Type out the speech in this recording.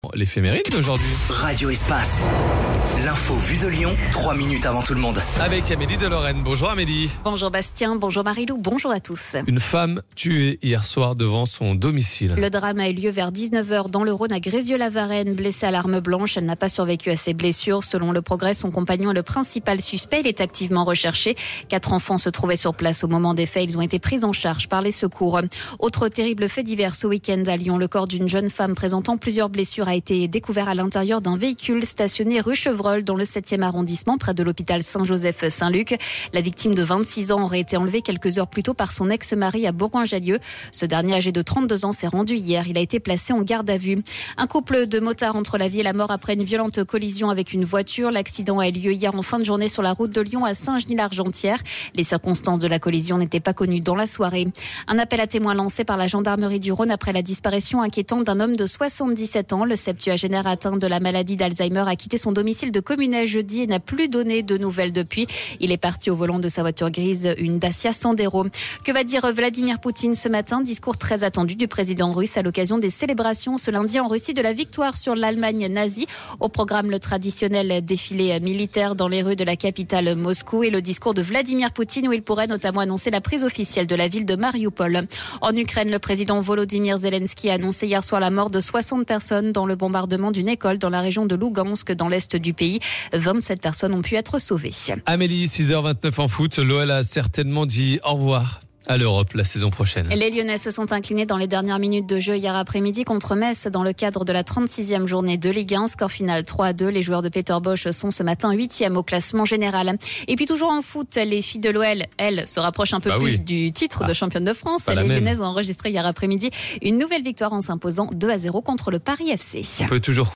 L'éphéméride d'aujourd'hui. Radio Espace. L'info vue de Lyon, 3 minutes avant tout le monde. Avec Amélie de Lorraine. Bonjour Amélie. Bonjour Bastien, bonjour Marilou, bonjour à tous. Une femme tuée hier soir devant son domicile. Le drame a eu lieu vers 19h dans le Rhône à Grézieux-la-Varenne. Blessée à l'arme blanche, elle n'a pas survécu à ses blessures. Selon Le Progrès, son compagnon est le principal suspect. Il est activement recherché. 4 enfants se trouvaient sur place au moment des faits. Ils ont été pris en charge par les secours. Autre terrible fait divers ce week-end à Lyon. Le corps d'une jeune femme présentant plusieurs blessures a été découvert à l'intérieur d'un véhicule stationné rue Chevreul dans le 7e arrondissement près de l'hôpital Saint-Joseph-Saint-Luc. La victime de 26 ans aurait été enlevée quelques heures plus tôt par son ex-mari à Bourgoin-Jallieu. Ce dernier, âgé de 32 ans, s'est rendu hier. Il a été placé en garde à vue. Un couple de motards entre la vie et la mort après une violente collision avec une voiture. L'accident a eu lieu hier en fin de journée sur la route de Lyon à Saint-Genis-l'Argentière. Les circonstances de la collision n'étaient pas connues dans la soirée. Un appel à témoins lancé par la gendarmerie du Rhône après la disparition inquiétante d'un homme de 77 ans. Le septuagénaire atteint de la maladie d'Alzheimer a quitté son domicile de Communay jeudi et n'a plus donné de nouvelles depuis. Il est parti au volant de sa voiture grise, une Dacia Sandero. Que va dire Vladimir Poutine ce matin? Discours très attendu du président russe à l'occasion des célébrations ce lundi en Russie de la victoire sur l'Allemagne nazie. Au programme, le traditionnel défilé militaire dans les rues de la capitale Moscou et le discours de Vladimir Poutine où il pourrait notamment annoncer la prise officielle de la ville de Mariupol. En Ukraine, le président Volodymyr Zelensky a annoncé hier soir la mort de 60 personnes dans le bombardement d'une école dans la région de Lougansk dans l'est du pays. 27 personnes ont pu être sauvées. Amélie, 6h29 en foot. L'OL a certainement dit au revoir à l'Europe la saison prochaine. Les Lyonnais se sont inclinés dans les dernières minutes de jeu hier après-midi contre Metz dans le cadre de la 36e journée de Ligue 1. Score final 3-2. Les joueurs de Peter Bosch sont ce matin 8e au classement général. Et puis toujours en foot, les filles de l'OL, elles, se rapprochent un peu plus du titre de championne de France. Les Lyonnaises ont enregistré hier après-midi une nouvelle victoire en s'imposant 2-0 contre le Paris FC. On peut toujours